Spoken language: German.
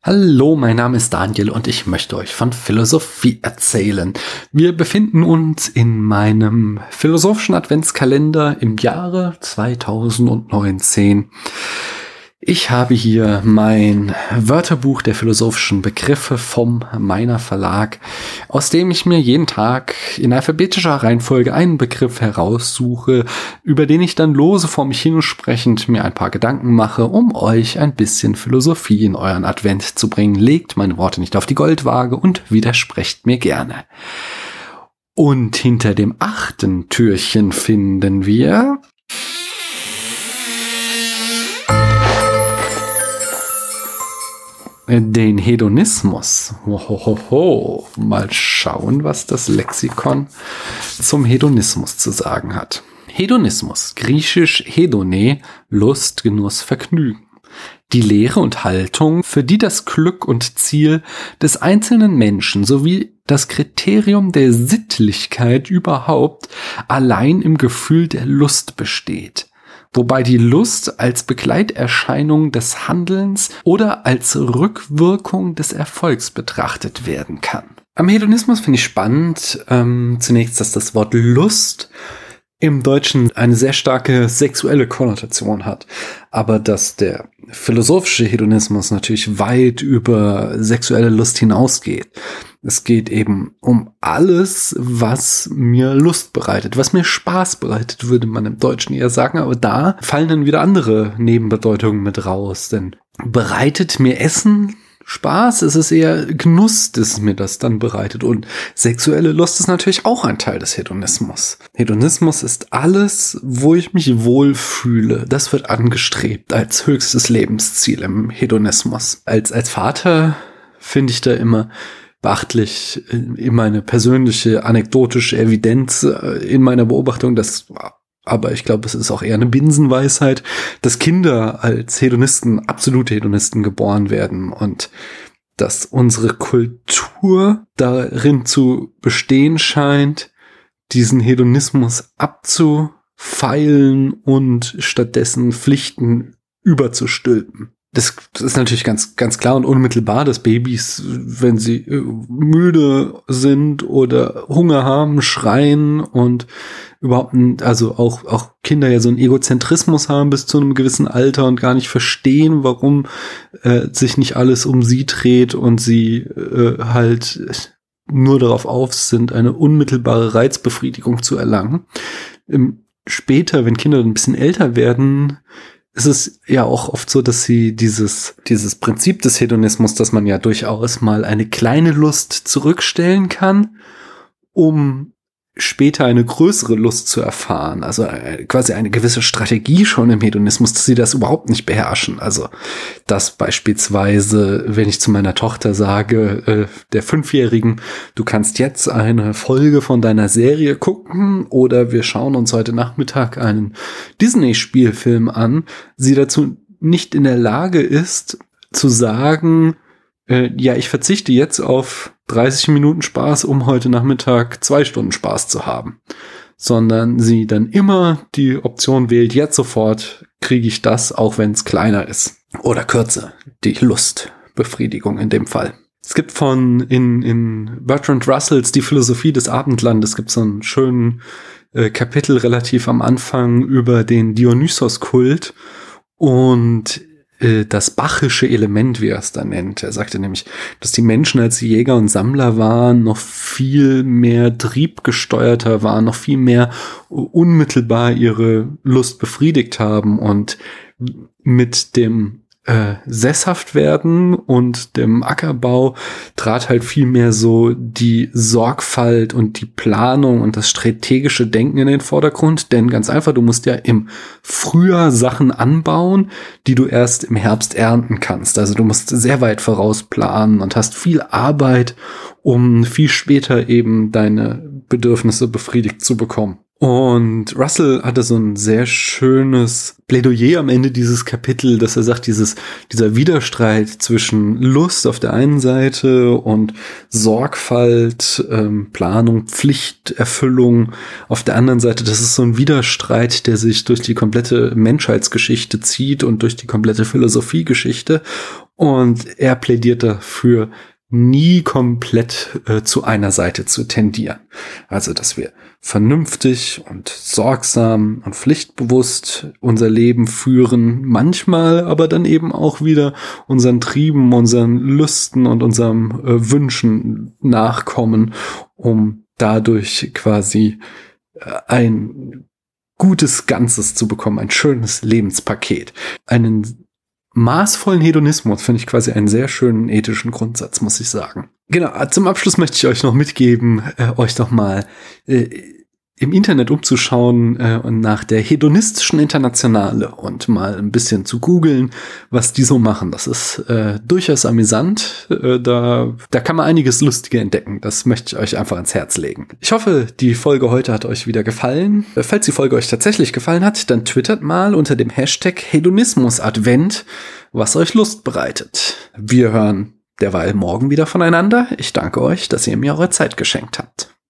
Hallo, mein Name ist Daniel und ich möchte euch von Philosophie erzählen. Wir befinden uns in meinem philosophischen Adventskalender im Jahre 2019. Ich habe hier mein Wörterbuch der philosophischen Begriffe vom Meiner Verlag, aus dem ich mir jeden Tag in alphabetischer Reihenfolge einen Begriff heraussuche, über den ich dann lose vor mich hinsprechend mir ein paar Gedanken mache, um euch ein bisschen Philosophie in euren Advent zu bringen. Legt meine Worte nicht auf die Goldwaage und widersprecht mir gerne. Und hinter dem 8. Türchen finden wir den Hedonismus. Hohoho. Mal schauen, was das Lexikon zum Hedonismus zu sagen hat. Hedonismus, griechisch Hedone, Lust, Genuss, Vergnügen. Die Lehre und Haltung, für die das Glück und Ziel des einzelnen Menschen sowie das Kriterium der Sittlichkeit überhaupt allein im Gefühl der Lust besteht. Wobei die Lust als Begleiterscheinung des Handelns oder als Rückwirkung des Erfolgs betrachtet werden kann. Am Hedonismus finde ich spannend, zunächst, dass das Wort Lust im Deutschen eine sehr starke sexuelle Konnotation hat, aber dass der philosophische Hedonismus natürlich weit über sexuelle Lust hinausgeht. Es geht eben um alles, was mir Lust bereitet, was mir Spaß bereitet, würde man im Deutschen eher sagen, aber da fallen dann wieder andere Nebenbedeutungen mit raus, denn bereitet mir Essen Spaß, es ist eher Genuss, das mir das dann bereitet. Und sexuelle Lust ist natürlich auch ein Teil des Hedonismus. Hedonismus ist alles, wo ich mich wohlfühle. Das wird angestrebt als höchstes Lebensziel im Hedonismus. Als Vater finde ich da immer beachtlich in meine persönliche anekdotische Evidenz in meiner Beobachtung, aber ich glaube, es ist auch eher eine Binsenweisheit, dass Kinder als Hedonisten, absolute Hedonisten geboren werden und dass unsere Kultur darin zu bestehen scheint, diesen Hedonismus abzufeilen und stattdessen Pflichten überzustülpen. Das ist natürlich ganz klar und unmittelbar, dass Babys, wenn sie müde sind oder Hunger haben, schreien und überhaupt, also auch Kinder ja so einen Egozentrismus haben bis zu einem gewissen Alter und gar nicht verstehen, warum sich nicht alles um sie dreht und sie halt nur darauf auf sind, eine unmittelbare Reizbefriedigung zu erlangen. Später, wenn Kinder ein bisschen älter werden, es ist ja auch oft so, dass sie dieses Prinzip des Hedonismus, dass man ja durchaus mal eine kleine Lust zurückstellen kann, um später eine größere Lust zu erfahren. Also quasi eine gewisse Strategie schon im Hedonismus, dass sie das überhaupt nicht beherrschen. Also dass beispielsweise, wenn ich zu meiner Tochter sage, der 5-Jährigen, du kannst jetzt eine Folge von deiner Serie gucken oder wir schauen uns heute Nachmittag einen Disney-Spielfilm an, sie dazu nicht in der Lage ist, zu sagen, ja, ich verzichte jetzt auf 30 Minuten Spaß, um heute Nachmittag 2 Stunden Spaß zu haben. Sondern sie dann immer die Option wählt, jetzt sofort kriege ich das, auch wenn es kleiner ist. Oder kürzer, die Lustbefriedigung in dem Fall. Es gibt in Bertrand Russells Die Philosophie des Abendlandes, gibt so einen schönen Kapitel relativ am Anfang über den Dionysos-Kult und das bachische Element, wie er es da nennt. Er sagte nämlich, dass die Menschen, als sie Jäger und Sammler waren, noch viel mehr triebgesteuerter waren, noch viel mehr unmittelbar ihre Lust befriedigt haben und mit dem Sesshaftwerden und dem Ackerbau trat halt viel mehr so die Sorgfalt und die Planung und das strategische Denken in den Vordergrund, denn ganz einfach, du musst ja im Frühjahr Sachen anbauen, die du erst im Herbst ernten kannst. Also du musst sehr weit vorausplanen und hast viel Arbeit, um viel später eben deine Bedürfnisse befriedigt zu bekommen. Und Russell hatte so ein sehr schönes Plädoyer am Ende dieses Kapitel, dass er sagt, dieser Widerstreit zwischen Lust auf der einen Seite und Sorgfalt, Planung, Pflichterfüllung auf der anderen Seite, das ist so ein Widerstreit, der sich durch die komplette Menschheitsgeschichte zieht und durch die komplette Philosophiegeschichte. Und er plädiert dafür, nie komplett zu einer Seite zu tendieren. Also, dass wir vernünftig und sorgsam und pflichtbewusst unser Leben führen, manchmal aber dann eben auch wieder unseren Trieben, unseren Lüsten und unseren Wünschen nachkommen, um dadurch quasi ein gutes Ganzes zu bekommen, ein schönes Lebenspaket. Einen maßvollen Hedonismus finde ich quasi einen sehr schönen ethischen Grundsatz, muss ich sagen. Genau, zum Abschluss möchte ich euch noch mitgeben, euch doch mal im Internet umzuschauen und nach der Hedonistischen Internationale und mal ein bisschen zu googeln, was die so machen. Das ist durchaus amüsant. Da kann man einiges Lustige entdecken. Das möchte ich euch einfach ans Herz legen. Ich hoffe, die Folge heute hat euch wieder gefallen. Falls die Folge euch tatsächlich gefallen hat, dann twittert mal unter dem Hashtag Hedonismusadvent, was euch Lust bereitet. Wir hören derweil morgen wieder voneinander. Ich danke euch, dass ihr mir eure Zeit geschenkt habt.